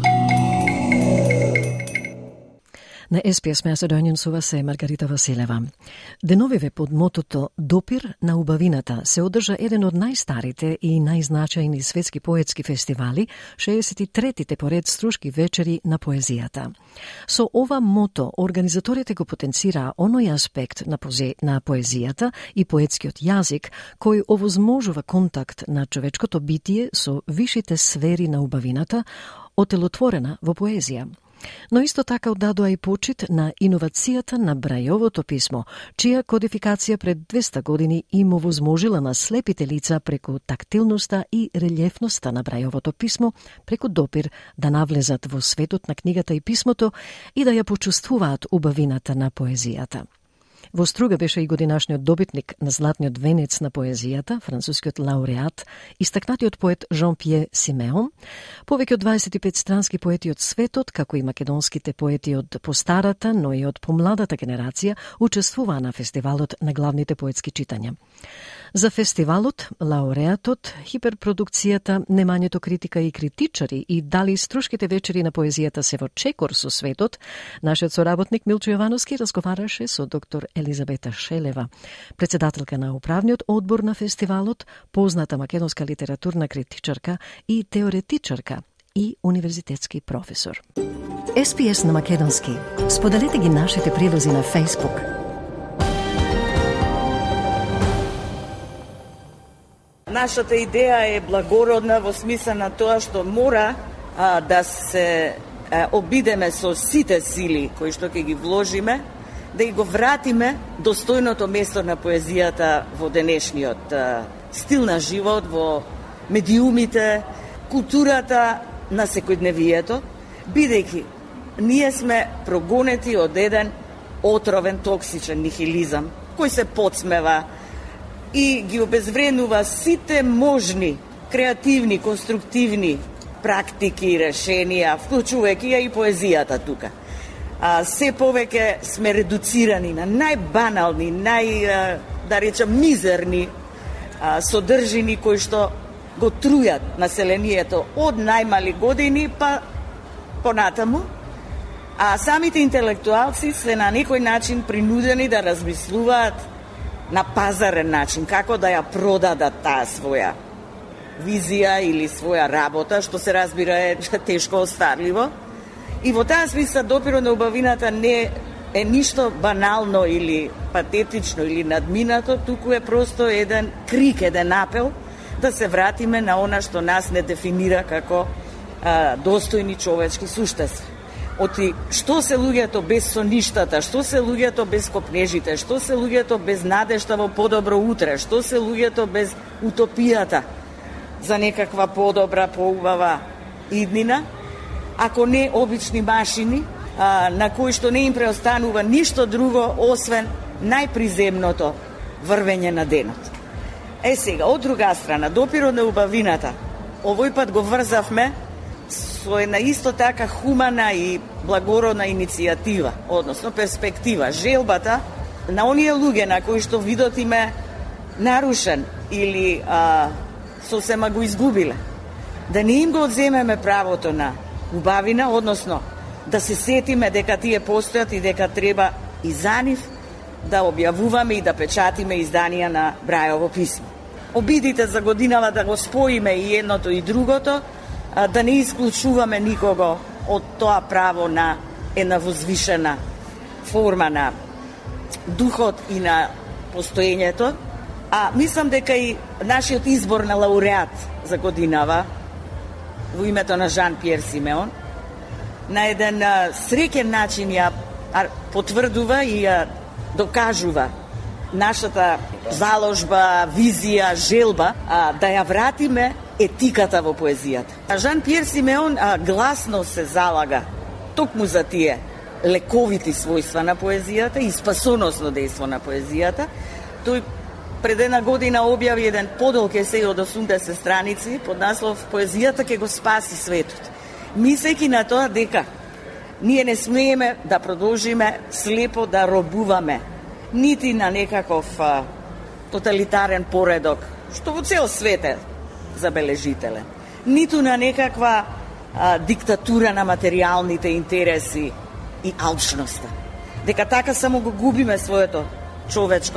A: На SBS Macedonian со вас е Маргарита Василева. Деновиве под мотото Допир на убавината се одржа еден од најстарите и најзначајни светски поетски фестивали, 63-тите поред Струшки вечери на поезијата. Со ова мото, организаторите го потенцираа оној аспект на поезијата и поетскиот јазик кој овозможува контакт на човечкото битие со вишите сфери на убавината, отелотворена во поезија. Но исто така одадоа и почит на иновацијата на брајовото писмо, чија кодификација пред 200 години им овозможила на слепите лица преку тактилноста и релјефноста на брајовото писмо, преку допир да навлезат во светот на книгата и писмото и да ја почувствуваат убавината на поезијата. Во Струга беше и годинашниот добитник на Златниот венец на поезијата, францускиот лауреат, истакнатиот поет Жан-Пьер Симеон, повеќе од 25 странски поети од светот, како и македонските поети од постарата, но и од помладата генерација, учествуваа на фестивалот на главните поетски читања. За фестивалот, лауреатот, хиперпродукцијата, немањето критика и критичари и дали струшките вечери на поезијата се во чекор со светот, нашиот соработник Милчо Јовановски разговараше со доктор Елизабета Шелева, председателка на управниот одбор на фестивалот, позната македонска литературна критичарка и теоретичарка и универзитетски професор. SPS на македонски. Споделете ги нашите прилози на Facebook.
C: Нашата идеја е благородна во смисла на тоа што мора да се обидеме со сите сили кои што ќе ги вложиме, да и го вратиме достојното место на поезијата во денешниот стил на живот, во медиумите, културата на секојдневието, бидејќи ние сме прогонети од еден отровен, токсичен нихилизам, кој се подсмева и ги обезвреднува сите можни, креативни, конструктивни практики и решенија, вклучувајќи ја и поезијата тука. Се повеќе сме редуцирани на најбанални, да речем, мизерни содржини кои што го трујат населението од најмали години па понатаму, а самите интелектуалци се на некој начин принудени да размислуваат на пазарен начин, како да ја продадат таа своја визија или своја работа, што се разбира е тешко остарливо. И во таа смисла допирот на убавината не е ништо банално или патетично или надминато, туку е просто еден крик, еден апел да се вратиме на она што нас не дефинира како достојни човечки суштества. Оти, што се луѓето без соништата, што се луѓето без копнежите, што се луѓето без надежта во подобро утре, што се луѓето без утопијата за некаква подобра, поубава иднина, ако не обични машини, на кои што не им преостанува ништо друго, освен најприземното врвење на денот. Сега, од друга страна, допирот на убавината, овој пат го врзавме со една исто така хумана и благородна иницијатива, односно перспектива, желбата на оние луѓе на кои што видот им е нарушен или сосема го изгубиле, да не им го одземеме правото на убавина, односно да се сетиме дека тие постојат и дека треба и за нив да објавуваме и да печатиме изданија на брајово писмо. Обидите за годинава да го споиме и едното и другото, да не исклучуваме никого од тоа право на една возвишена форма на духот и на постоењето. Мислам дека и нашиот избор на лауреат за годинава во името на Жан-Пьер Симеон на еден среќен начин ја потврдува и ја докажува нашата заложба, визија, желба да ја вратиме етиката во поезијата. Жан-Пьер Симеон гласно се залага токму за тие лековити својства на поезијата и спасоносно дејство на поезијата. Тој пред една година објави еден подолг есеј од 80 страници под наслов "Поезијата ќе го спаси светот", мислејќи на тоа дека ние не смееме да продолжиме слепо да робуваме нити на некаков тоталитарен поредок, што во цел свет е забележителен, ниту на некаква диктатура на материјалните интереси и алчноста. Дека така само го губиме своето човечко,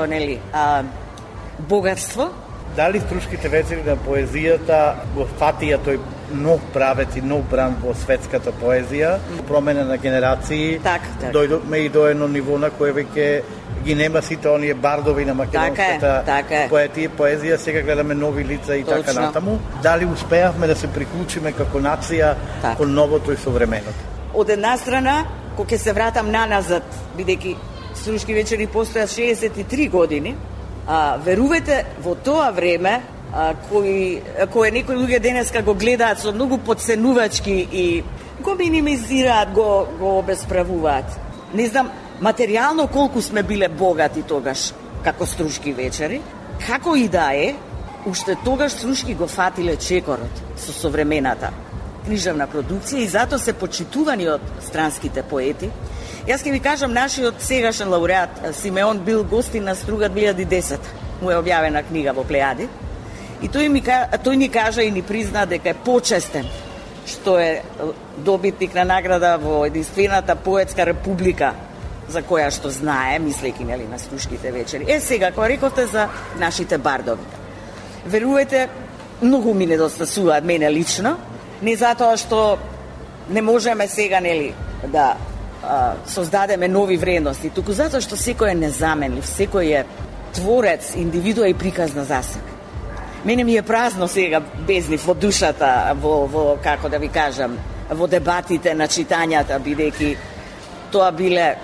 C: богатство.
G: Дали струшките вечери на поезијата го фатија тој нов правец и нов бранд во светската поезија, промена на генерации, дојдовме и до едно ниво на кое веќе ги нема сите оние бардови на македонската поезија, сега гледаме нови лица и така натаму. Дали успеавме да се приклучиме како нација кон новото и современото?
C: од една страна, кога ќе се вратам наназад, бидејќи Струшки вечери постојат 63 години, верувате во тоа време, кое некои луѓе денеска го гледаат со многу подценувачки и го минимизираат, го обесправуваат. Не знам материјално колку сме биле богати тогаш, како Струшки вечери, како и да е, уште тогаш Струшки го фатиле чекорот со современата книжевна продукција и затоа се почитувани од странските поети. Јас ќе ви кажам, нашиот сегашен лауреат Симеон бил гостин на Струга 2010. Му е објавена книга во Плејади. И тој ни кажа и ни призна дека е почестен што е добитник на награда во единствената поетска република за која што знае, мислејќи нели на Струшките вечери. Сега, кога рековте за нашите бардови. Верувате, многу ми недостасуваат мене лично, не затоа што не можеме сега нели да создадеме нови вредности, туку затоа што секој е незаменлив, секој е творец, индивидуа и приказна за себе. Мене ми е празно сега без нив во душата, во како да ви кажам, во дебатите на читањата, бидејќи тоа биле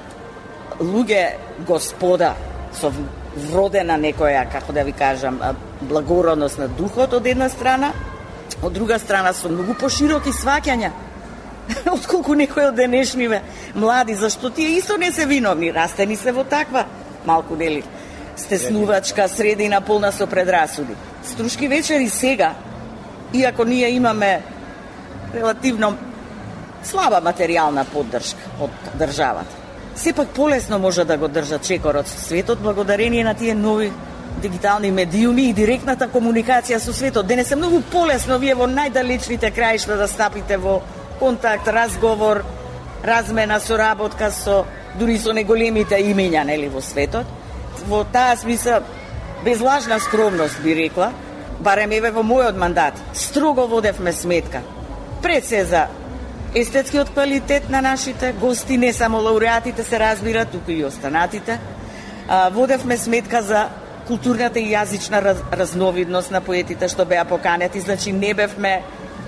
C: луѓе господа со вродена некоја, како да ви кажам, благородност на духот од една страна, од друга страна со многу пошироки сваќања, отколку некој од денешниве млади, зашто тие исто не се виновни, растени се во таква малку нели стеснувачка средина полна со предрасуди. Струшки вечери сега, иако ние имаме релативно слаба материјална поддршка од државата, сепак полесно може да го држат чекорот со светот благодарение на тие нови дигитални медиуми и директната комуникација со светот. Денес е многу полесно вие во најдалечните краишта да стапите во контакт, разговор, размена, соработка со дури со неголемите имења нели во светот. Во таа смисла, без лажна скромност би рекла, барем еве во мојот мандат, строго водевме сметка. Пред се за естетскиот квалитет на нашите гости, не само лауреатите се разбира, туку и останатите. Водевме сметка за културната и јазична разновидност на поетите што беа поканети, значи не бевме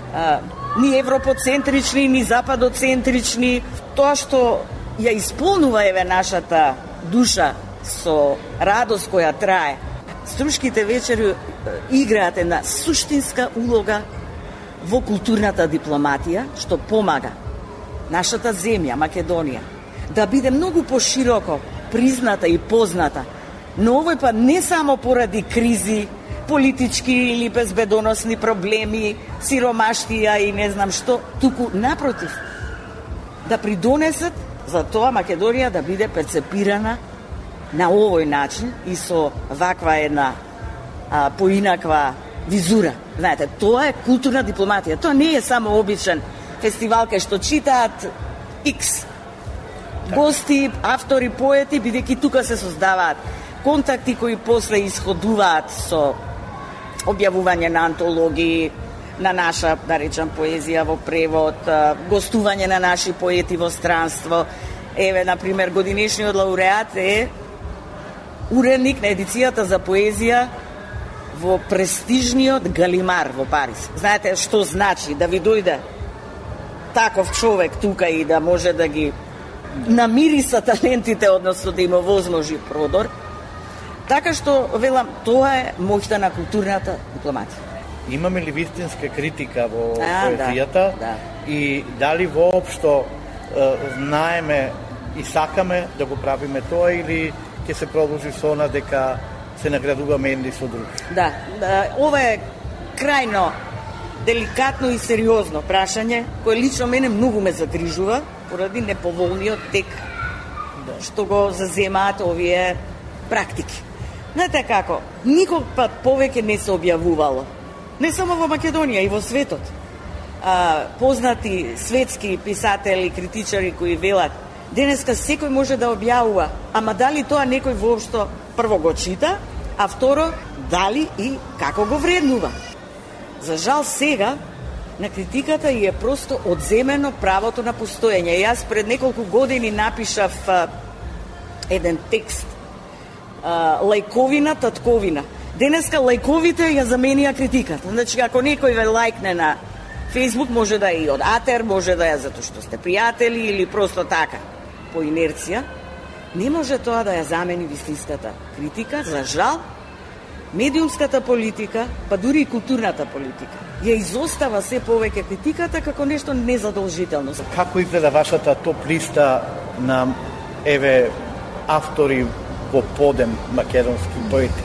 C: ни европоцентрични, ни западоцентрични. Тоа што ја исполнува еве нашата душа со радост која трае. Струшките вечери играат една суштинска улога во културната дипломатија, што помага нашата земја, Македонија, да биде многу пошироко призната и позната, но овој па не само поради кризи, политички или безбедоносни проблеми, сиромаштија и не знам што, туку напротив, да придонесат за тоа Македонија да биде перцепирана на овој начин и со ваква една поинаква визура. Знаете, тоа е културна дипломатија. Тоа не е само обичен фестивал кај што читаат X гости, автори, поети, бидејќи тука се создаваат контакти кои после исходуваат со објавување на антологии, на наша, да речам, поезија во превод, гостување на наши поети во странство. Еве, например, годинешниот лауреат е уредник на едицијата за поезија во престижниот Галимар во Париз. Знаете што значи да ви дојде таков човек тука и да може да ги намириса талентите, односно да им овозможи продор. Така што, велам, тоа е моќта на културната дипломатија.
G: Имаме ли вистинска критика во поезијата?
C: Да.
G: И дали воопшто знаеме и сакаме да го правиме тоа или ќе се продолжи со она дека се наградуваме едни со други?
C: Да, ова е крајно деликатно и сериозно прашање, кое лично мене многу ме загрижува поради неповолниот тек што го заземаат овие практики. Знаете како, никог пат повеќе не се објавувало. Не само во Македонија, и во светот. Познати светски писатели, критичари кои велат, денеска секој може да објавува, ама дали тоа некој воопшто прво го чита, а второ, дали и како го вреднува. За жал сега, на критиката е просто одземено правото на постоење. Јас пред неколку години напишав еден текст, лајковина, татковина. Денеска лајковите ја заменија критиката. Значи, ако некој ве лајкне на Фейсбук може да е и од атер, може да е затоа што сте пријатели или просто така, по инерција. Не може тоа да ја замени вистинската критика, за жал. Медиумската политика, па дури и културната политика, ја изостава се повеќе критиката како нешто незадолжително.
G: Како изгледа вашата топ листа на автори во подем македонски поети?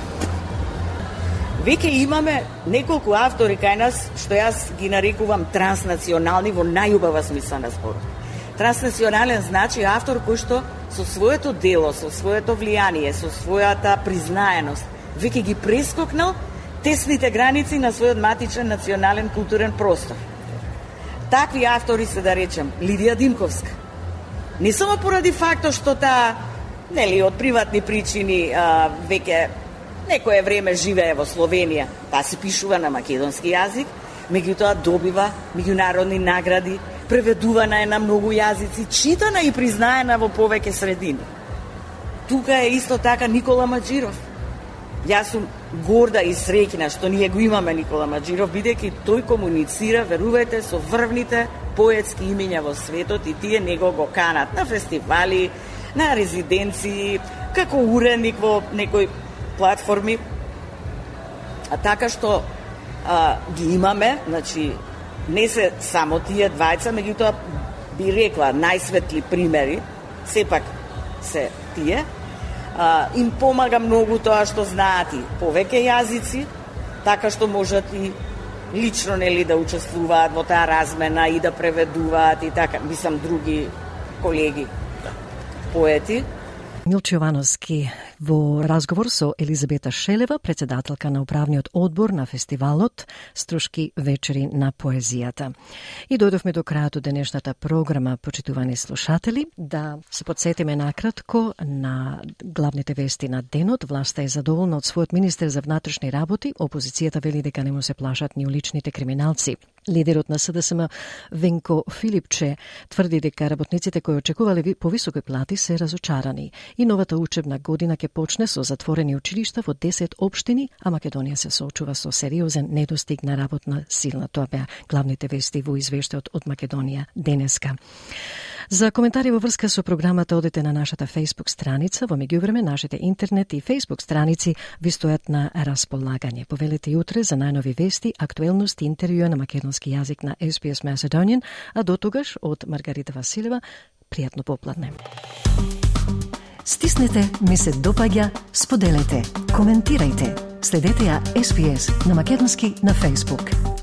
C: Веќе имаме неколку автори кај нас, што јас ги нарекувам транснационални во најубава смисла на зборот. Транснационален значи автор кој што со своето дело, со своето влијание, со својата признаеност, веќе ги прескокнал тесните граници на својот матичен национален културен простор. Такви автори се, да речем, Лидија Димковска. Не само поради фактот што таа, од приватни причини, веќе некое време живее во Словенија, таа се пишува на македонски јазик, меѓутоа добива меѓународни награди, преведувана е на многу јазици, читана и признаена во повеќе средини. Тука е исто така Никола Маџиров. Јас сум горда и среќна што ние го имаме Никола Маџиров, бидејќи тој комуницира, верувајте, со врвните поетски имиња во светот и тие него го канат на фестивали, на резиденции, како уредник во некои платформи. А така што ги имаме, значи, не се само тие двајца, меѓутоа би рекла најсветли примери, сепак се тие. Им помага многу тоа што знаат и повеќе јазици, така што можат и лично да учествуваат во таа размена и да преведуваат и така, мислам други колеги поети.
A: Милчо Јовановски во разговор со Елизабета Шелева, председателка на управниот одбор на фестивалот Струшки вечери на поезијата. И дојдовме до крајот од денешната програма, почитувани слушатели, да се подсетиме накратко на главните вести на денот. Власта е задоволна од својот министер за внатрешни работи, опозицијата вели дека не му се плашат ни уличните криминалци. Лидерот на СДСМ Венко Филипче тврди дека работниците кои очекувале повисоки плати се разочарани и новата учебна година ќе почне со затворени училишта во 10 општини, а Македонија се соочува со сериозен недостиг на работна сила. Тоа беа главните вести во извештајот од Македонија денеска. За коментари во врска со програмата одете на нашата Facebook страница. Во меѓувреме нашите интернет и Facebook страници ви стојат на располагање. Повелете утре за најнови вести, актуелности и интервјуа на македонски јазик на SBS Macedonian, а дотогаш од Маргарита Василева, пријатно попладне. Стиснете, ми се допаѓа, споделете, коментирајте. Следете ја SBS на македонски на Facebook.